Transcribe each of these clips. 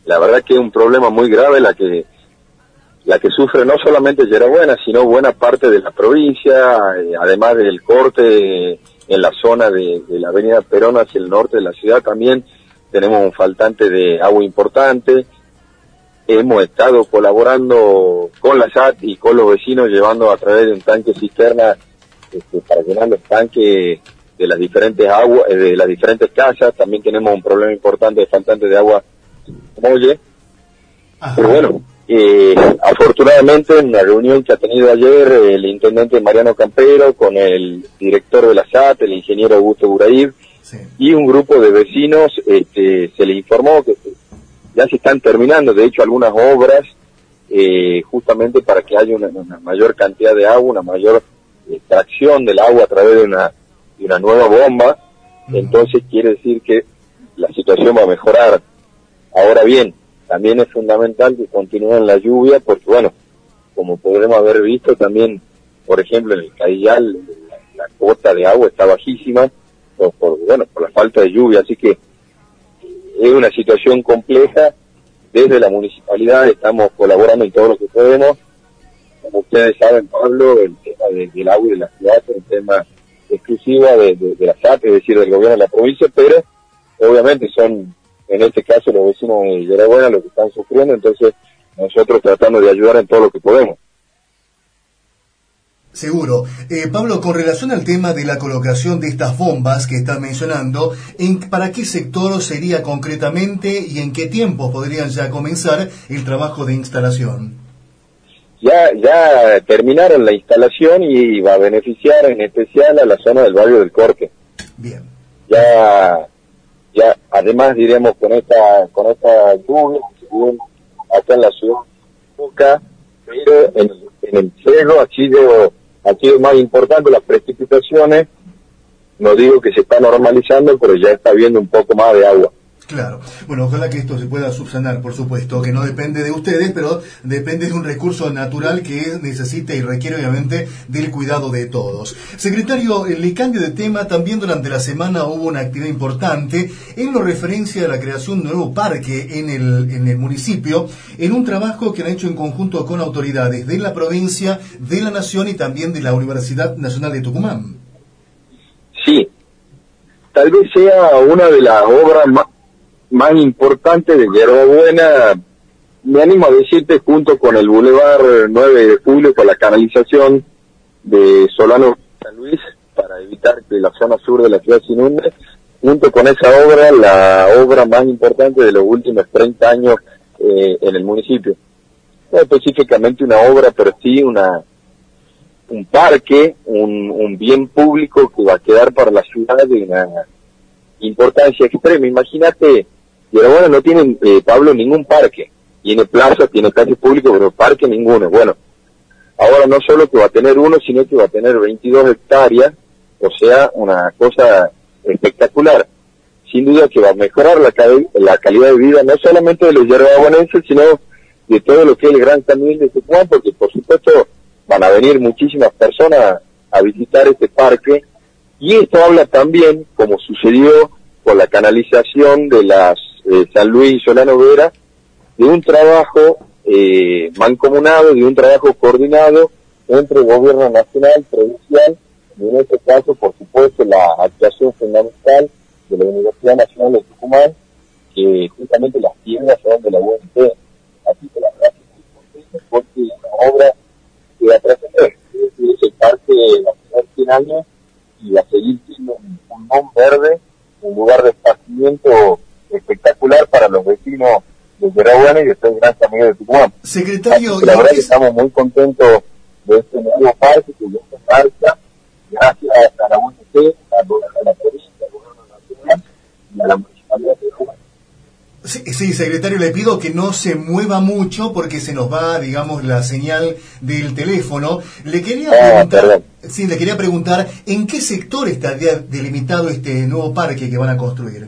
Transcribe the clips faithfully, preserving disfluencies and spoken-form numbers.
la verdad que es un problema muy grave la que la que sufre no solamente Yerabuena, sino buena parte de la provincia, eh, además del corte en la zona de, de la avenida Perón hacia el norte de la ciudad también tenemos un faltante de agua importante. Hemos estado colaborando con la S A T y con los vecinos llevando a través de un tanque cisterna este, para llenar los tanques de las diferentes aguas, de las diferentes casas. También tenemos un problema importante de faltante de agua Molle. Pero bueno, eh, afortunadamente en la reunión que ha tenido ayer el intendente Mariano Campero con el director de la S A T, el ingeniero Augusto Buraib, sí, y un grupo de vecinos, este, se le informó que ya se están terminando, de hecho, algunas obras eh, justamente para que haya una, una mayor cantidad de agua, una mayor extracción del agua a través de una, de una nueva bomba. Uh-huh. Entonces quiere decir que la situación va a mejorar. Ahora bien, también es fundamental que continúen la lluvia, porque bueno, como podremos haber visto también, por ejemplo, en el Cadillal, la, la cuota de agua está bajísima, por, por, bueno, por la falta de lluvia, así que es una situación compleja. Desde la municipalidad estamos colaborando en todo lo que podemos. Como ustedes saben, Pablo, el tema de, del agua y de la ciudad es un tema exclusivo de, de, de la S A T, es decir, del gobierno de la provincia, pero obviamente son, en este caso, los vecinos de Yerabuena los que están sufriendo, entonces nosotros tratando de ayudar en todo lo que podemos. Seguro. Eh, Pablo, con relación al tema de la colocación de estas bombas que estás mencionando, ¿en, ¿para qué sector sería concretamente y en qué tiempo podrían ya comenzar el trabajo de instalación? Ya, ya terminaron la instalación y va a beneficiar en especial a la zona del barrio del Corque. Bien. Ya, ya, además diremos con esta, con esta lluvia, acá en la ciudad de Boca, pero en, en el cerro ha sido ha sido más importante las precipitaciones. No digo que se está normalizando, pero ya está habiendo un poco más de agua. Claro. Bueno, ojalá que esto se pueda subsanar, por supuesto, que no depende de ustedes, pero depende de un recurso natural que necesita y requiere, obviamente, del cuidado de todos. Secretario, le cambio de tema. También durante la semana hubo una actividad importante en lo referencia a la creación de un nuevo parque en el, en el municipio, en un trabajo que han hecho en conjunto con autoridades de la provincia, de la nación y también de la Universidad Nacional de Tucumán. Sí, tal vez sea una de las obras más más importante de Yerabuena, me animo a decirte, junto con el Boulevard nueve de julio, con la canalización de Solano San Luis, para evitar que la zona sur de la ciudad se inunde, junto con esa obra, la obra más importante de los últimos treinta años eh, en el municipio. No específicamente una obra, pero sí una un parque, un, un bien público que va a quedar para la ciudad de una importancia extrema. Imagínate, Yerabuena no tiene, eh, Pablo, ningún parque. Tiene plaza, tiene calles públicas, pero parque ninguno. Bueno, ahora no solo que va a tener uno, sino que va a tener veintidós hectáreas, o sea, una cosa espectacular. Sin duda que va a mejorar la, la calidad de vida, no solamente de los yerabuenenses, sino de todo lo que es el Gran Cañón de Tucumán, porque por supuesto van a venir muchísimas personas a visitar este parque. Y esto habla también, como sucedió con la canalización de las eh, San Luis y Solano Vera, de un trabajo eh, mancomunado, de un trabajo coordinado entre el gobierno nacional, provincial, y en este caso, por supuesto, la actuación fundamental de la Universidad Nacional de Tucumán, que justamente las tierras son de la U N T. Así que la verdad es muy contento porque es una obra que va a trascender. Es el parque va a tener cien años y va a seguir siendo un pulmón verde, un lugar de esparcimiento espectacular para los vecinos de Yerabuena y de este gran camino de Tucumán. Secretario, la verdad es que estamos muy contentos de este nuevo parque que ya se marcha, gracias a la U N T, a la provincia, al gobierno nacional y a la municipalidad de Yerabuena. Sí, sí, secretario, le pido que no se mueva mucho porque se nos va, digamos, la señal del teléfono. Le quería preguntar, ah, sí, le quería preguntar, ¿en qué sector estaría delimitado este nuevo parque que van a construir?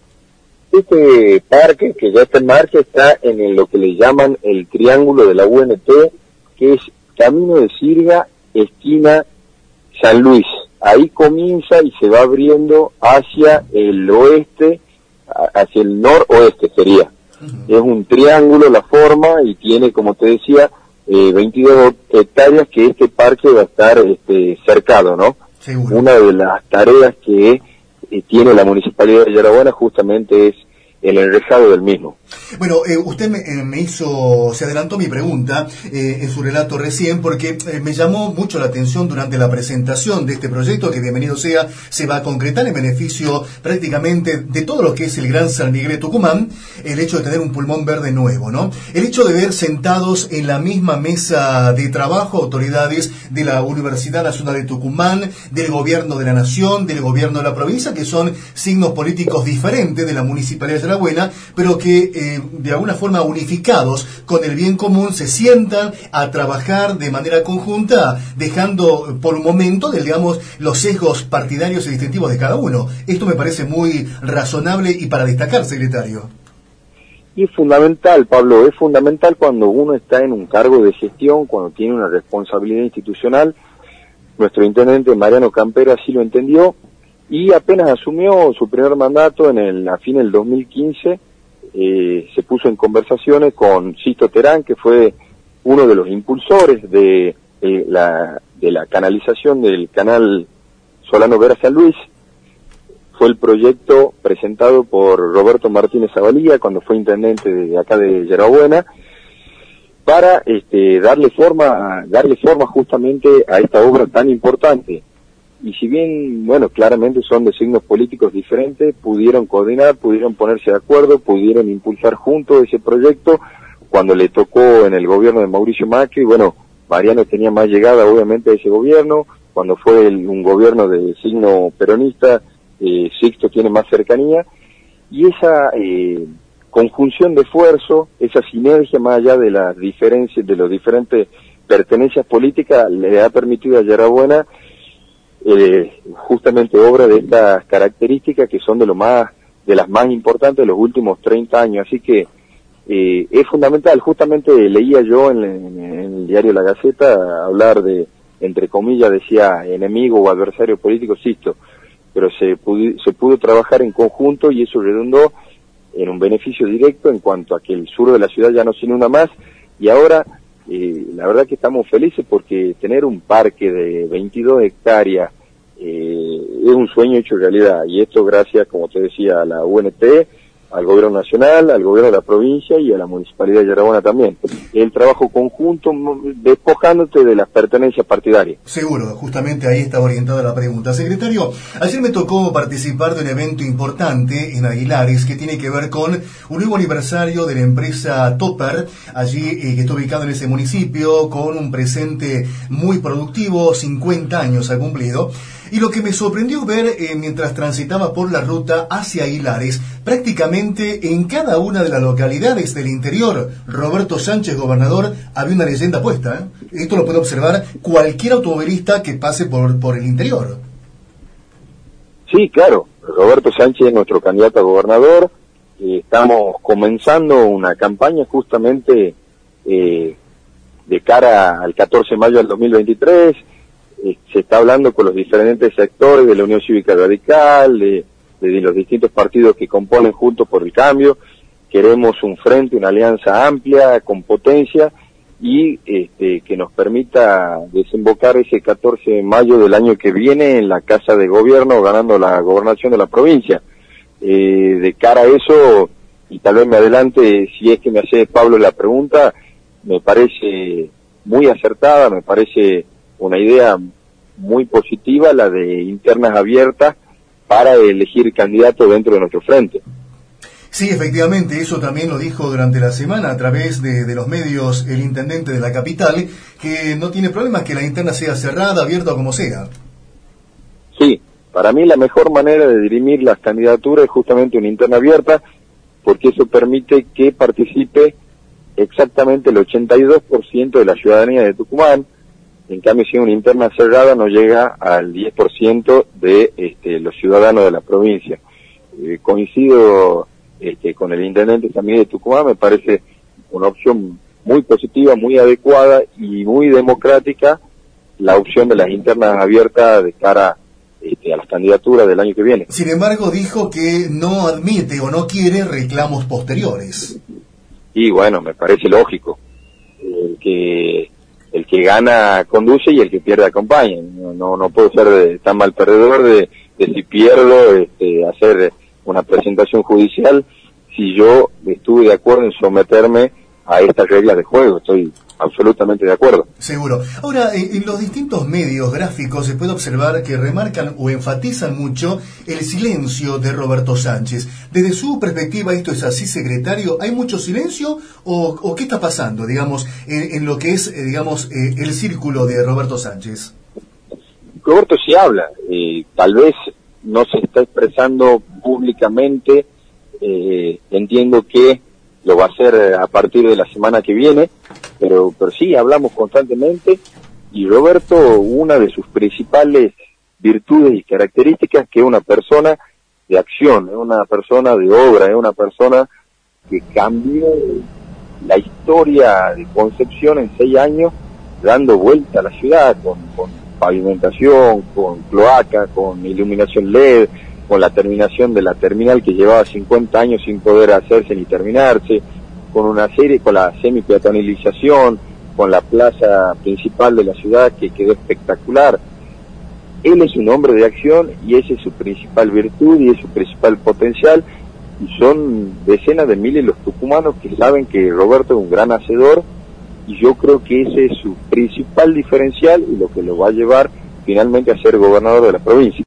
Este parque que ya está en marcha está en lo que le llaman el triángulo de la U N T, que es Camino de Sirga, esquina San Luis. Ahí comienza y se va abriendo hacia el oeste, hacia el noroeste sería. Uh-huh. Es un triángulo la forma y tiene, como te decía, eh, veintidós hectáreas que este parque va a estar este, cercado, ¿no? Seguro. Una de las tareas que eh, tiene la Municipalidad de Yarabuena justamente es el enrejado del mismo. Bueno, eh, usted me, eh, me hizo, se adelantó mi pregunta eh, en su relato recién, porque eh, me llamó mucho la atención durante la presentación de este proyecto, que bienvenido sea, se va a concretar en beneficio prácticamente de todo lo que es el Gran San Miguel de Tucumán, el hecho de tener un pulmón verde nuevo, ¿no? El hecho de ver sentados en la misma mesa de trabajo autoridades de la Universidad Nacional de Tucumán, del Gobierno de la Nación, del Gobierno de la provincia, que son signos políticos diferentes de la Municipalidad de Buena, pero que eh, de alguna forma unificados con el bien común se sientan a trabajar de manera conjunta, dejando por un momento, digamos, los sesgos partidarios y distintivos de cada uno. Esto me parece muy razonable y para destacar, secretario. Y es fundamental, Pablo, es fundamental cuando uno está en un cargo de gestión, cuando tiene una responsabilidad institucional. Nuestro intendente Mariano Campera así lo entendió, y apenas asumió su primer mandato en el, a fin del dos mil quince, eh, se puso en conversaciones con Sisto Terán, que fue uno de los impulsores de, eh, la, de la canalización del canal Solano Vera San Luis. Fue el proyecto presentado por Roberto Martínez Zavalía cuando fue intendente de acá de Yarabuena, para este, darle forma, darle forma justamente a esta obra tan importante. Y si bien, bueno, claramente son de signos políticos diferentes, pudieron coordinar, pudieron ponerse de acuerdo, pudieron impulsar juntos ese proyecto. Cuando le tocó en el gobierno de Mauricio Macri, bueno, Mariano tenía más llegada obviamente a ese gobierno. Cuando fue el, un gobierno de signo peronista, eh, Sixto tiene más cercanía. Y esa eh, conjunción de esfuerzo, esa sinergia más allá de las diferencias, de las diferentes pertenencias políticas, le ha permitido a Yarabuena Eh, justamente obra de estas características que son de lo más de las más importantes de los últimos treinta años, así que eh, es fundamental. Justamente leía yo en, en, en el diario La Gaceta hablar de, entre comillas, decía enemigo o adversario político, Sisto, pero se pudo, se pudo trabajar en conjunto y eso redundó en un beneficio directo en cuanto a que el sur de la ciudad ya no se inunda más. Y ahora Eh, la verdad que estamos felices porque tener un parque de veintidós hectáreas eh, es un sueño hecho realidad, y esto gracias, como te decía, a la U N T, al gobierno nacional, al gobierno de la provincia y a la municipalidad de Yarabuena también. El trabajo conjunto, despojándote de las pertenencias partidarias. Seguro, justamente ahí estaba orientada la pregunta. Secretario, ayer me tocó participar de un evento importante en Aguilares que tiene que ver con un nuevo aniversario de la empresa Topper, allí eh, que está ubicado en ese municipio, con un presente muy productivo, cincuenta años ha cumplido. Y lo que me sorprendió ver eh, mientras transitaba por la ruta hacia Aguilares, prácticamente en cada una de las localidades del interior, Roberto Sánchez, gobernador, había una leyenda puesta. ¿eh? Esto lo puede observar cualquier automovilista que pase por, por el interior. Sí, claro. Roberto Sánchez es nuestro candidato a gobernador. Eh, estamos comenzando una campaña justamente eh, de cara al catorce de mayo del dos mil veintitrés. Se está hablando con los diferentes sectores de la Unión Cívica Radical, de, de los distintos partidos que componen Juntos por el Cambio. Queremos un frente, una alianza amplia, con potencia, y este, que nos permita desembocar ese catorce de mayo del año que viene en la Casa de Gobierno, ganando la gobernación de la provincia. Eh, de cara a eso, y tal vez me adelante, si es que me hace Pablo la pregunta, me parece muy acertada, me parece una idea muy positiva la de internas abiertas para elegir candidato dentro de nuestro frente. Sí, efectivamente, eso también lo dijo durante la semana a través de, de los medios el intendente de la capital, que no tiene problema que la interna sea cerrada, abierta o como sea. Sí, para mí la mejor manera de dirimir las candidaturas es justamente una interna abierta, porque eso permite que participe exactamente el ochenta y dos por ciento de la ciudadanía de Tucumán. En cambio, si una interna cerrada no llega al diez por ciento de este, los ciudadanos de la provincia. Eh, coincido este, con el intendente también de Tucumán, me parece una opción muy positiva, muy adecuada y muy democrática la opción de las internas abiertas de cara este, a las candidaturas del año que viene. Sin embargo, dijo que no admite o no quiere reclamos posteriores. y bueno, me parece lógico. El que el que gana conduce y el que pierde acompaña. No, no, no puedo ser de, tan mal perdedor de, de si pierdo, este, hacer una presentación judicial si yo estuve de acuerdo en someterme a estas reglas de juego. Estoy absolutamente de acuerdo. Seguro. Ahora, en, en los distintos medios gráficos se puede observar que remarcan o enfatizan mucho el silencio de Roberto Sánchez. Desde su perspectiva, ¿esto es así, secretario? ¿Hay mucho silencio o, o qué está pasando, digamos, en, en lo que es, eh, digamos, eh, el círculo de Roberto Sánchez? Roberto sí habla, eh, tal vez no se está expresando públicamente, eh, entiendo que lo va a hacer a partir de la semana que viene, pero, pero sí, hablamos constantemente, y Roberto, una de sus principales virtudes y características, que es una persona de acción, es una persona de obra, es una persona que cambió la historia de Concepción en seis años, dando vuelta a la ciudad, con, con pavimentación, con cloaca, con iluminación L E D, con la terminación de la terminal que llevaba cincuenta años sin poder hacerse ni terminarse, con una serie, con la semi-peatonalización, con la plaza principal de la ciudad que quedó espectacular. Él es un hombre de acción y esa es su principal virtud y es su principal potencial, y son decenas de miles los tucumanos que saben que Roberto es un gran hacedor, y yo creo que ese es su principal diferencial y lo que lo va a llevar finalmente a ser gobernador de la provincia.